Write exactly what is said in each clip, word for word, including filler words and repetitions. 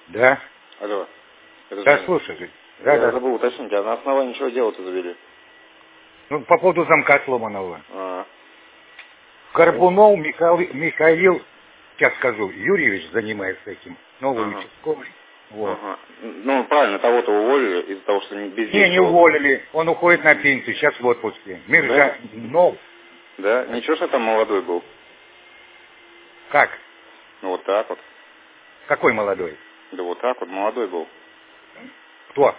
Да. Алло. Это Да, же... слушай. Да, Я да. забыл уточнить, а на основании чего дело-то завели? Ну, по поводу замка сломанного. А, Горбунов Михаил, Михаил, сейчас скажу, Юрьевич занимается этим, новый ага. участковый. Вот. Ага. Ну, правильно, того-то уволили из-за того, что не Не, не бездействовал. уволили. Он уходит на пенсию, сейчас в отпуске. Мир Да? же нов. Да? Ничего, что там молодой был? Как? Ну, вот так вот. Какой молодой? Да вот так вот, молодой был. Кто?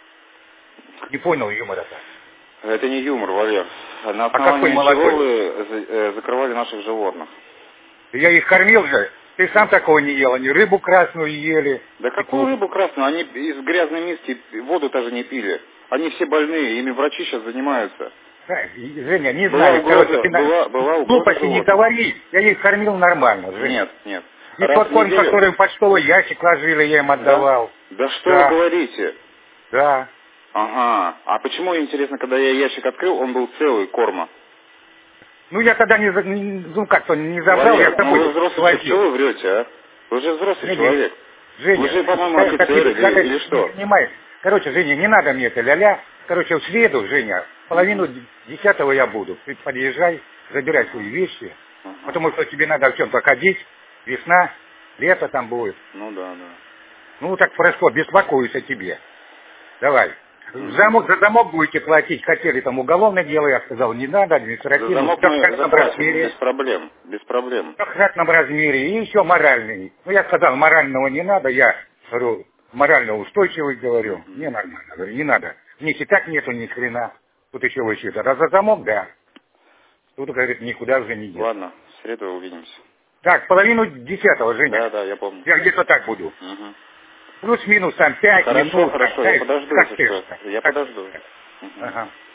Не понял юмора-то. Это не юмор, Валер. На А какой основании чего молодой? вы за- э, закрывали наших животных? Я их кормил же. Ты сам такого не ел. Они рыбу красную ели. Да И какую тут. рыбу красную? Они из грязной миски воду даже не пили. Они все больные, ими врачи сейчас занимаются. Да, и, Женя, не Была знаю. Короче, угроза, ты на... была, была угроза глупости не животным. говори. Я их кормил нормально, Женя. Нет, нет. И Раз тот в корм, неделю... который в почтовый ящик ложили, я им Да? отдавал. Да что вы Да, говорите? да. Ага. А почему, интересно, когда я ящик открыл, он был целый, корма? Ну, я тогда не, за- не- ну как-то не забрал, я Валер, с ну вы тобой взрослый человек, возил. что вы врете, а? Вы же взрослый Женя, человек. Вы Женя, же, по-моему, как, как офицер ты, как или, ты или не что? понимаешь? Короче, Женя, не надо мне это ля-ля. Короче, в среду, Женя, половину десятого я буду. Ты подъезжай, забирай свои вещи. Ага. Потому что тебе надо в чем-то ходить. Весна, лето там будет. Ну да, да. Ну, так хорошо, беспокоюсь о тебе. Давай. Мгм. Замок, за замок будете платить. Хотели там уголовное дело, я сказал, не надо, За административный. замок Все в мы штатном заплатим, без размере. проблем, без проблем. Все в штатном размере. И еще моральный. Ну, я сказал, морального не надо. Я говорю, морально устойчивый, говорю. Мгм. Не нормально. Говорю, не надо. У них и так нету ни хрена. Тут еще высчитать. А за замок, да. Тут, говорит, никуда уже не деться. Ладно, в среду увидимся. Так, половину десятого, Женя. Да, да, я помню. Я где-то так буду. Мгм. Плюс-минус там пять Хорошо, минут. Как, хорошо, я как, подожду, как если ты что. что? Я Как ты подожду. что? Мгм. Ага.